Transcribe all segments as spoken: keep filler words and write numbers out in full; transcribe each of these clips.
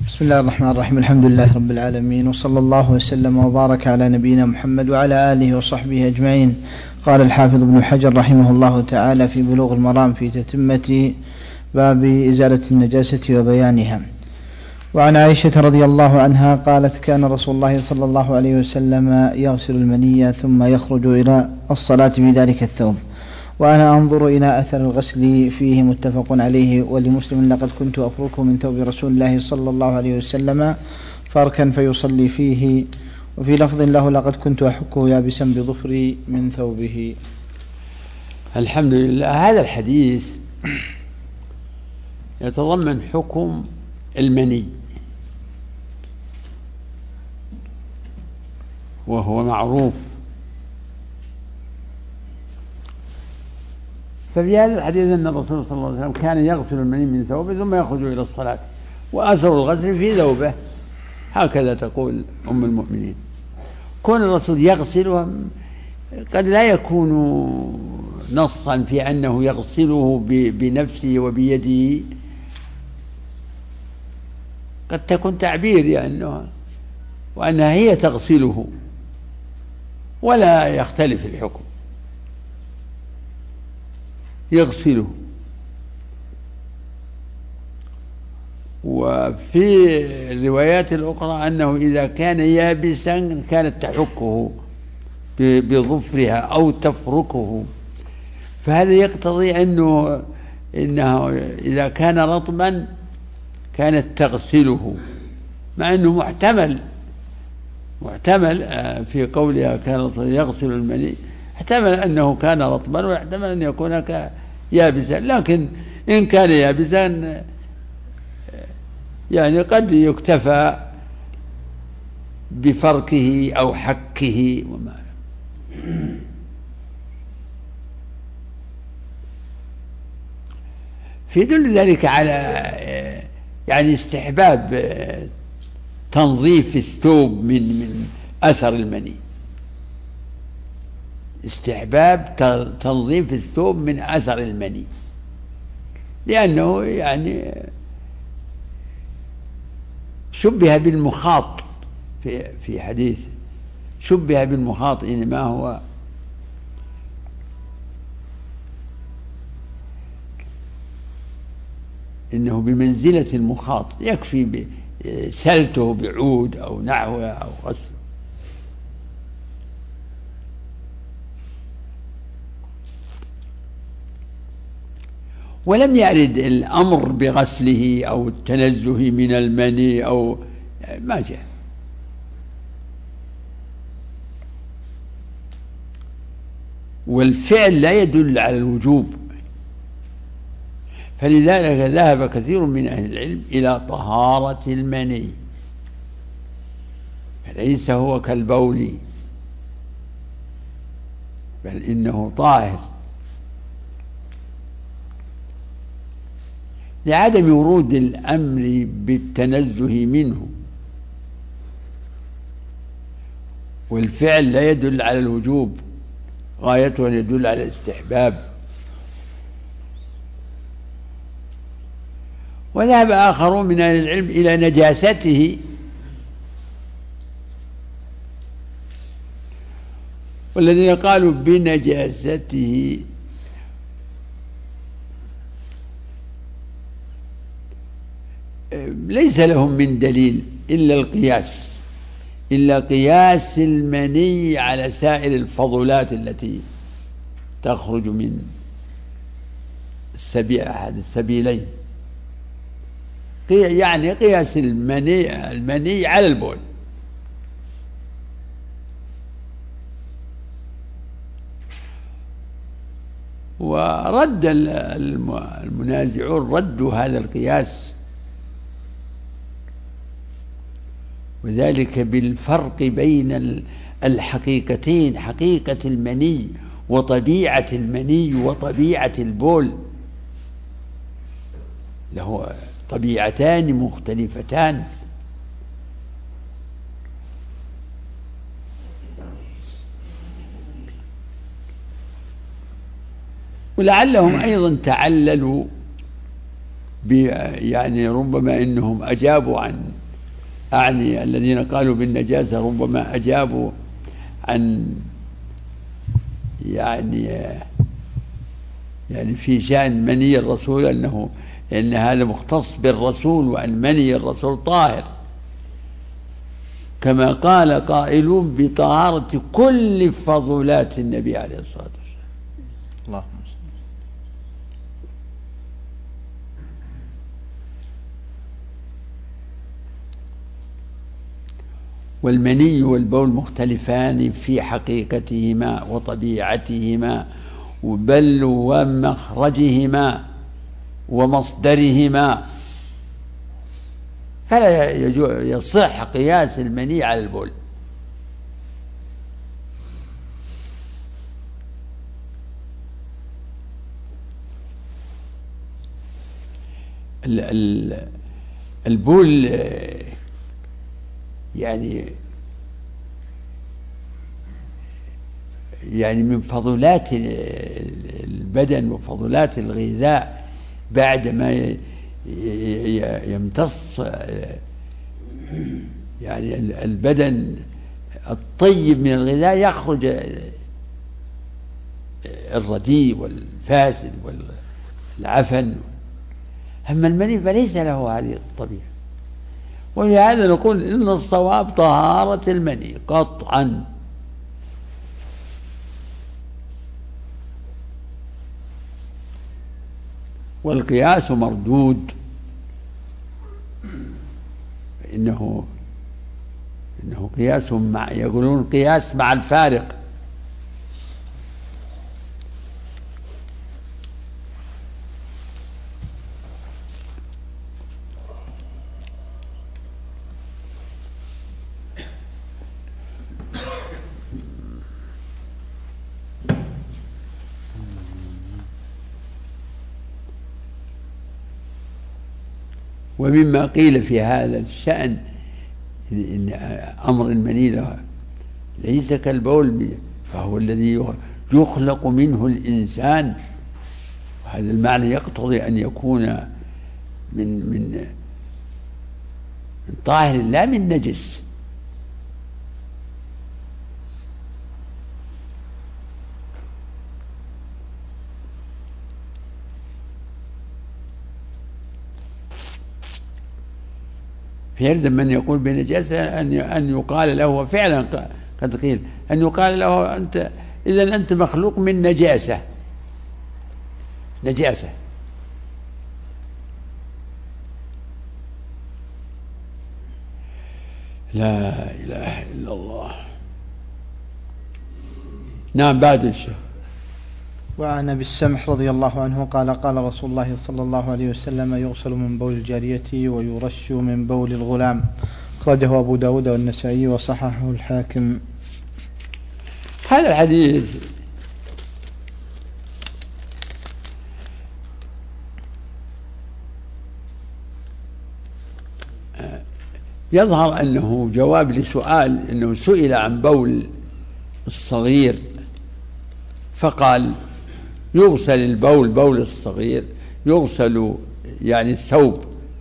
بسم الله الرحمن الرحيم. الحمد لله رب العالمين، وصلى الله وسلم وبارك على نبينا محمد وعلى آله وصحبه أجمعين. قال الحافظ ابن حجر رحمه الله تعالى في بلوغ المرام في تتمة باب إزالة النجاسة وبيانها. وعن عائشة رضي الله عنها قالت: كان رسول الله صلى الله عليه وسلم يغسل المني ثم يخرج إلى الصلاة بذلك الثوب، وأنا أنظر إلى أثر الغسل فيه. متفق عليه. ولمسلم: لقد كنت أفركه من ثوب رسول الله صلى الله عليه وسلم فركا فيصلي فيه. وفي لفظ له: لقد كنت أحكه يابسا بظفري من ثوبه. الحمد لله. هذا الحديث يتضمن حكم المني، وهو معروف. ففي هذا الحديث أن الرسول صلى الله عليه وسلم كان يغسل المني من ثوبه ثم يخرج إلى الصلاة، وأثر الغسل في ثوبه، هكذا تقول أم المؤمنين. كون الرسول يغسله قد لا يكون نصا في أنه يغسله بنفسه وبيده، قد تكون تعبير يعني، وأنها هي تغسله، ولا يختلف الحكم، يغسله. وفي الروايات الأخرى أنه إذا كان يابسا كانت تحكه بظفرها أو تفركه، فهذا يقتضي أنه إنه إذا كان رطبا كانت تغسله، مع أنه محتمل محتمل في قولها كان يغسل المني، احتمل أنه كان رطبا ويحتمل أن يكون يابسا، لكن إن كان يابسا يعني قد يكتفى بفركه أو حكه وما. في دل ذلك على يعني استحباب تنظيف الثوب من من أثر المني، استحباب تنظيف الثوب من أثر المني، لأنه يعني شبه بالمخاط في في حديث، شبه بالمخاط، إنما هو إنه بمنزلة المخاط، يكفي سلته بعود أو نحوه أو غسل. ولم يرد الأمر بغسله أو التنزه من المني أو ما جاء. والفعل لا يدل على الوجوب، فلذلك ذهب كثير من أهل العلم إلى طهارة المني، فليس هو كالبول، بل إنه طاهر، لعدم ورود الأمر بالتنزه منه. والفعل لا يدل على الوجوب، غايته أن يدل على الاستحباب. وذهب آخرون من أهل العلم إلى نجاسته، والذين قالوا بنجاسته ليس لهم من دليل إلا القياس، إلا قياس المني على سائر الفضلات التي تخرج من السبيل أحد السبيلين، يعني قياس المني المني على البول. ورد المنازعون ردوا هذا القياس، وذلك بالفرق بين الحقيقتين، حقيقة المني وطبيعة المني وطبيعة البول، له طبيعتان مختلفتان. ولعلهم أيضا تعللوا يعني ربما إنهم أجابوا عن أعني الذين قالوا بالنجاسة ربما أجابوا عن يعني يعني في شأن مني الرسول أنه لأن هذا مختص بالرسول وأن مني الرسول طاهر، كما قال قائلون بطهارة كل فضلات النبي عليه الصلاة والسلام. اللهم والمني والبول مختلفان في حقيقتهما وطبيعتهما بل ومخرجهما ومصدرهما، فلا يصح قياس المني على البول. البول يعني يعني من فضلات البدن وفضلات الغذاء بعدما يمتص يعني البدن الطيب من الغذاء يخرج الرديء والفاسد والعفن، أما المني فليس له هذه الطبيعة. ولهذا نقول إن الصواب طهارة المني قطعا. والقياس مردود، إنه إنه قياس مع يقولون قياس مع الفارق. ومما قيل في هذا الشأن إن أمر المني ليس كالبول، فهو الذي يخلق منه الإنسان، وهذا المعنى يقتضي أن يكون من من من طاهر لا من نجس. فيلزم من يقول بنجاسة أن أن يقال له، فعلا قد قيل أن يقال له أنت إذن أنت مخلوق من نجاسة نجاسة لا إله إلا الله. نعم بعد الشيء. وعن أبي السمح رضي الله عنه قال قال رسول الله صلى الله عليه وسلم يغسل من بول الجارية ويرش من بول الغلام، أخرجه أبو داود والنسائي وصححه الحاكم. هذا الحديث يظهر أنه جواب لسؤال، أنه سئل عن بول الصغير فقال يغسل البول بول الصغير، يغسل يعني الثوب،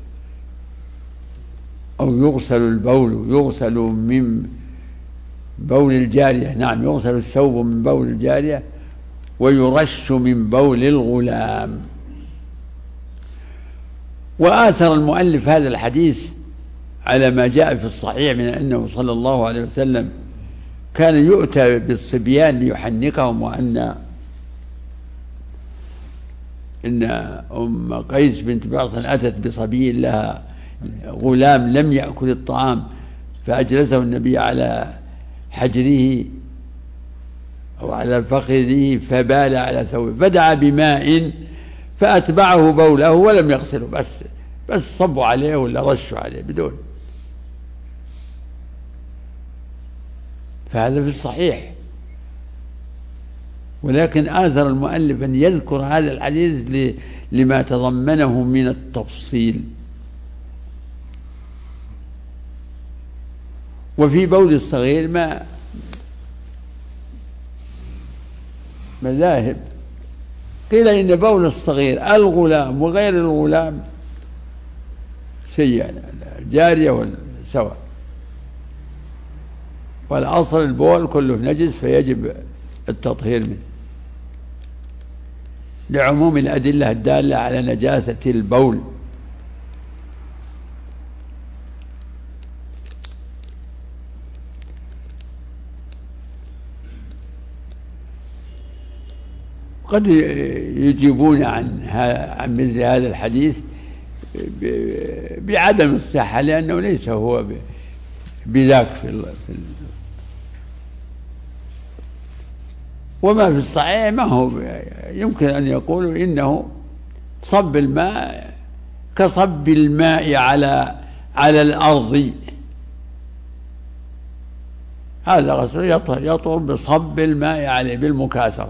أو يغسل البول يغسل من بول الجارية، نعم يغسل الثوب من بول الجارية ويرش من بول الغلام. وآثر المؤلف هذا الحديث على ما جاء في الصحيح من أنه صلى الله عليه وسلم كان يؤتى بالصبيان ليحنكهم، وأن إن أم قيس بنت بعصر أتت بصبي لها غلام لم يأكل الطعام، فأجلسه النبي على حجره أو على فخذه فبال على ثوبه، فدعا بماء فأتبعه بوله ولم يغسله، بس بس صبوا عليه ولا رشوا عليه بدون. فهذا في الصحيح، ولكن آثر المؤلف أن يذكر هذا الحديث لما تضمنه من التفصيل. وفي بول الصغير ما مذاهب، قيل إن بول الصغير الغلام وغير الغلام سيئا، الجارية سواء. والأصل البول كله نجس فيجب التطهير منه، لعموم الأدلة الدالة على نجاسة البول. قد يجيبون عن عن مثل هذا الحديث بعدم الصحة، لأنه ليس هو بذاك في ال... وما في الصحيح ما هو يمكن أن يقولوا إنه صب الماء كصب الماء على على الأرض، هذا غسل يطهر بصب الماء عليه بالمكاثرة.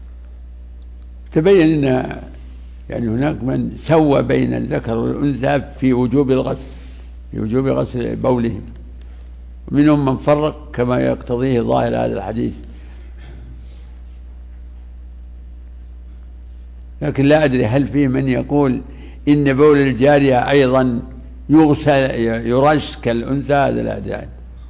تبين أن يعني هناك من سوى بين الذكر والأنثى في وجوب الغسل، في وجوب غسل بولهم، ومنهم من فرق كما يقتضيه ظاهر هذا الحديث. لكن لا أدري هل فيه من يقول إن بول الجارية أيضا يغسل يرش كالأنثى، هذا لا أدري،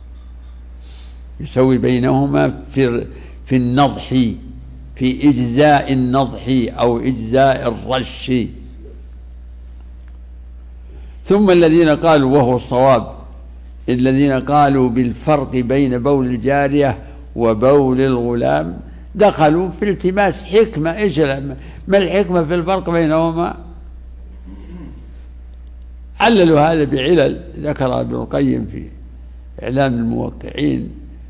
يسوي بينهما في في النضح، في إجزاء النضح أو إجزاء الرش. ثم الذين قالوا، وهو الصواب، الذين قالوا بالفرق بين بول الجارية وبول الغلام دخلوا في التماس حكمة. إيش ما الحكمة في الفرق بينهما؟ عللوا هذا بعلل ذكر ابن القيم في إعلام الموقعين،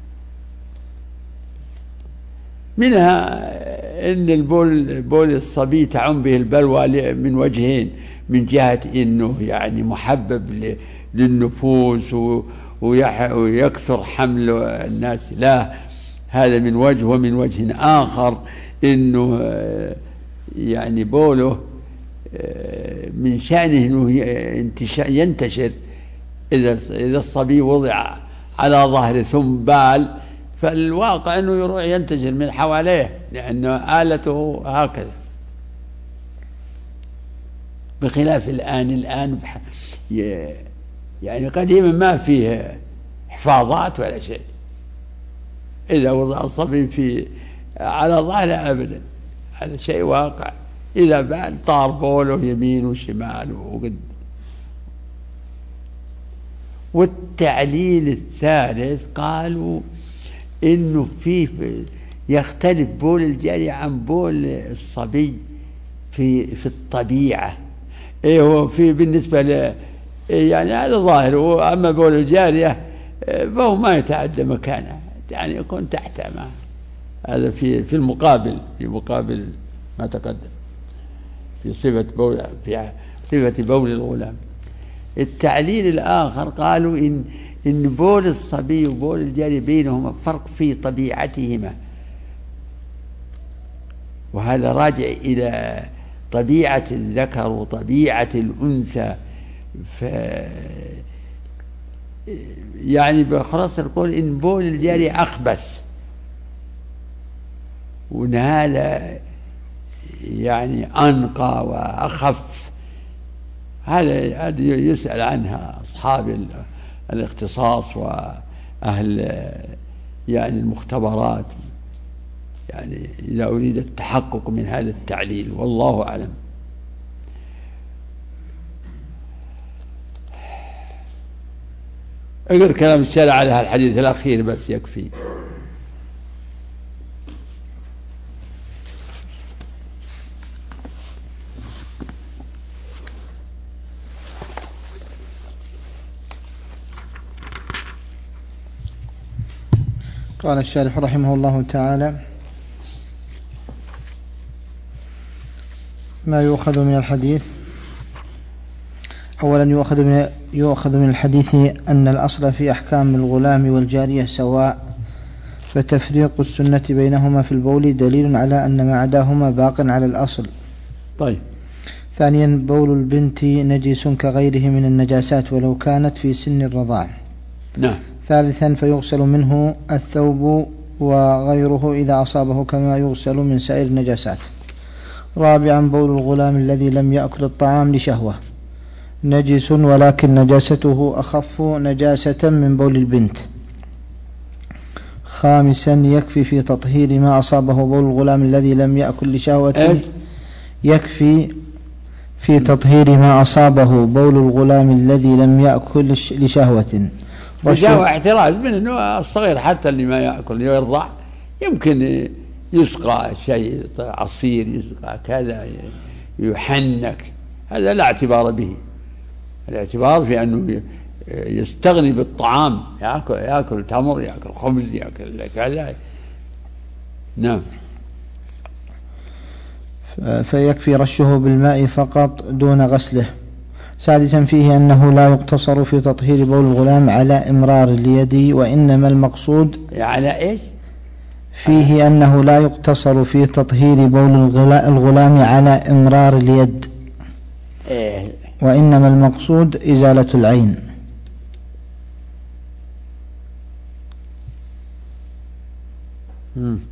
منها أن البول بول الصبي تعم به البلوى من وجهين، من جهة أنه يعني محبب للنفوس ويكثر حمل الناس لا، هذا من وجه، ومن وجه آخر أنه يعني بوله من شأنه أنه ينتشر. إذا الصبي وضع على ظهره ثم بال، فالواقع أنه يروح ينتشر من حواليه، لأنه آلته هكذا، بخلاف الآن. الآن يعني قديما ما فيه حفاظات ولا شيء، إذا وضع الصبي في على ظهره أبدا، هذا شيء واقع. إذا بال طار بوله يمين وشمال وقد. والتعليل الثالث قالوا إنه فيه يختلف بول الجارية عن بول الصبي في في الطبيعة. إيه هو في بالنسبة ل يعني هذا ظاهر، وأما بول الجارية فهو ما يتعدى مكانه، يعني يكون تحت ما. هذا في في المقابل، في مقابل ما تقدم في صفة بول في صفة بول الغلام. التعليل الآخر قالوا إن إن بول الصبي وبول الجارية بينهما فرق في طبيعتهما، وهذا راجع إلى طبيعة الذكر وطبيعة الأنثى. ف يعني بخلاصة القول إن بول الجارية أخبث، وإن هذا يعني أنقى وأخف. هذا يسأل عنها أصحاب الاختصاص وأهل يعني المختبرات، يعني إذا أريد التحقق من هذا التعليل، والله أعلم. اقرأ كلام الشارع على هذا الحديث الأخير بس يكفي. قال الشارح رحمه الله تعالى: ما يؤخذ من الحديث. أولا يؤخذ من, يؤخذ من الحديث أن الأصل في أحكام الغلام والجارية سواء، فتفريق السنة بينهما في البول دليل على أن ما عداهما باق على الأصل. طيب. ثانيا بول البنت نجس كغيره من النجاسات ولو كانت في سن الرضاع. نعم. ثالثا فيغسل منه الثوب وغيره إذا أصابه كما يغسل من سائر النجاسات. رابعا بول الغلام الذي لم يأكل الطعام لشهوة. نجس ولكن نجاسته أخف نجاسة من بول البنت. خامسا يكفي في تطهير ما أصابه بول الغلام الذي لم يأكل لشهوة. يكفي في تطهير ما أصابه بول الغلام الذي لم يأكل لشهوة. وجاء اعتراض من أنه الصغير حتى اللي ما يأكل يرضع يمكن يسقى شيء عصير، يسقى كذا، يحنك، هذا لا اعتبار به. الاعتبار في أنه يستغني بالطعام، يأكل, يأكل تمر، يأكل خبز، يأكل كذا. نعم. فيكفي رشه بالماء فقط دون غسله. سادسا فيه أنه لا يقتصر في تطهير بول الغلام على إمرار اليد، وإنما المقصود على إيش؟ فيه أنه لا يقتصر في تطهير بول الغلام على إمرار اليد، إيه؟ وإنما المقصود إزالة العين. مم.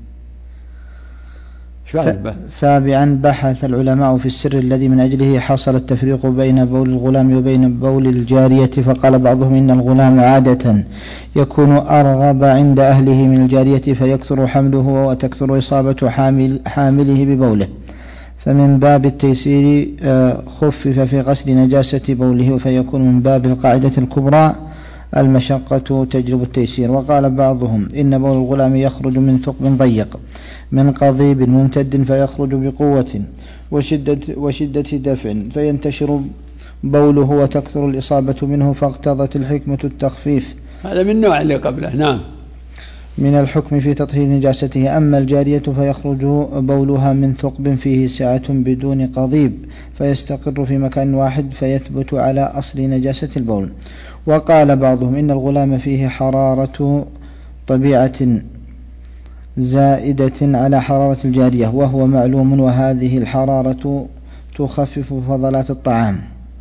سابعا بحث العلماء في السر الذي من أجله حصل التفريق بين بول الغلام وبين بول الجارية، فقال بعضهم إن الغلام عادة يكون أرغب عند أهله من الجارية فيكثر حمله وتكثر إصابة حامل حامله ببوله، فمن باب التيسير خفف في غسل نجاسة بوله، فيكون من باب القاعدة الكبرى المشقة تجلب التيسير. وقال بعضهم إن بول الغلام يخرج من ثقب ضيق من قضيب ممتد فيخرج بقوة وشدة, وشدة دفع فينتشر بوله وتكثر الإصابة منه، فاقتضت الحكمة التخفيف. هذا من نوع اللي قبله. نعم. من الحكم في تطهير نجاسته. أما الجارية فيخرج بولها من ثقب فيه سعة بدون قضيب فيستقر في مكان واحد فيثبت على أصل نجاسة البول. وقال بعضهم إن الغلام فيه حرارة طبيعة زائدة على حرارة الجارية وهو معلوم، وهذه الحرارة تخفف فضلات الطعام،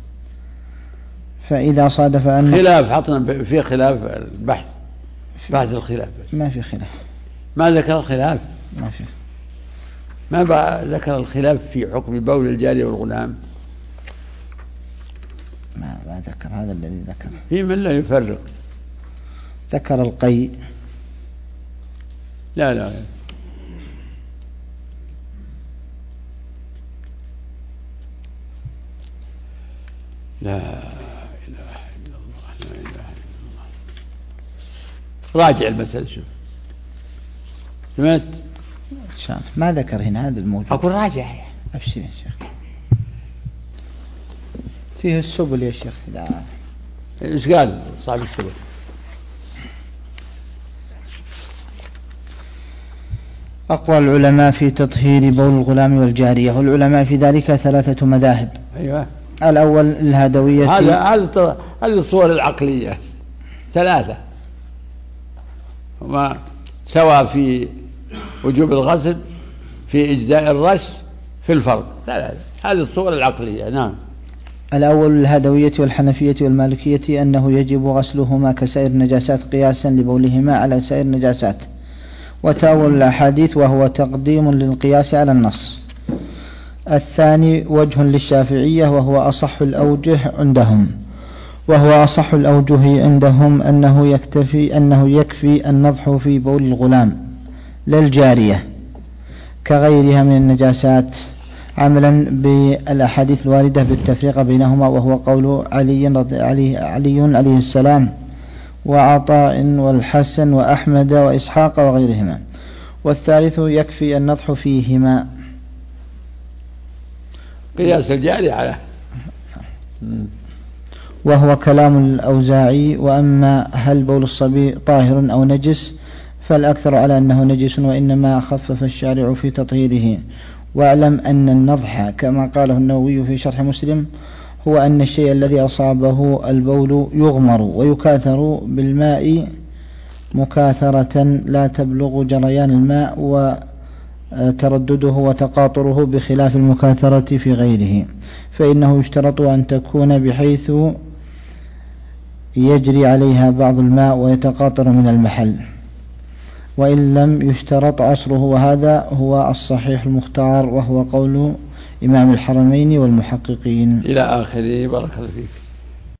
فإذا صادف أن خلاف حطنا في خلاف البحث بعد الخلاف ما في خلاف، ما ذكر الخلاف، ما في ما ذكر الخلاف في حكم بول الجارية والغلام، ما ما ذكر هذا الذي ذكر. في من لا يفرق، ذكر القي. لا لا لا إله إلا الله، لا إله إلا الله. راجع المسألة شوف. سمعت؟ ما ذكر هنا هذا الموجود. أقول راجع. أبشر يا شيخ. فيه السبل يا شيخ. لا. إيش قال صاحب السبل؟ أقوى العلماء في تطهير بول الغلام والجارية، والعلماء في ذلك ثلاثة مذاهب. أيوة. الأول الهدوية. هذا هذا هذه الصور العقلية ثلاثة، وما سواء في وجوب الغسل، في إجزاء الرش، في الفرض، ثلاثة. هذه الصور العقلية. نعم. الأول الهدوية والحنفية والمالكية أنه يجب غسلهما كسائر النجاسات قياسا لبولهما على سائر النجاسات، وتأول الأحاديث وهو تقديم للقياس على النص. الثاني وجه للشافعية وهو أصح الأوجه عندهم، وهو أصح الأوجه عندهم أنه يكتفي أنه يكفي النضح في بول الغلام للجارية كغيرها من النجاسات، عملا بالأحاديث الواردة بالتفريق بينهما، وهو قول علي رضي عليه علي عليه السلام وعطاء والحسن وأحمد وإسحاق وغيرهما. والثالث يكفي النضح فيهما قياس الجاري على، وهو كلام الأوزاعي. وأما هل بول الصبي طاهر أو نجس فالأكثر على أنه نجس، وإنما خفف الشارع في تطهيره. واعلم أن النضح كما قاله النووي في شرح مسلم هو أن الشيء الذي أصابه البول يغمر ويكاثر بالماء مكاثرة لا تبلغ جريان الماء وتردده وتقاطره، بخلاف المكاثرة في غيره، فإنه يشترط أن تكون بحيث يجري عليها بعض الماء ويتقاطر من المحل، وإن لم يشترط عصره، وهذا هو الصحيح المختار، وهو قول إمام الحرمين والمحققين. إلى آخره. بارك الله فيك.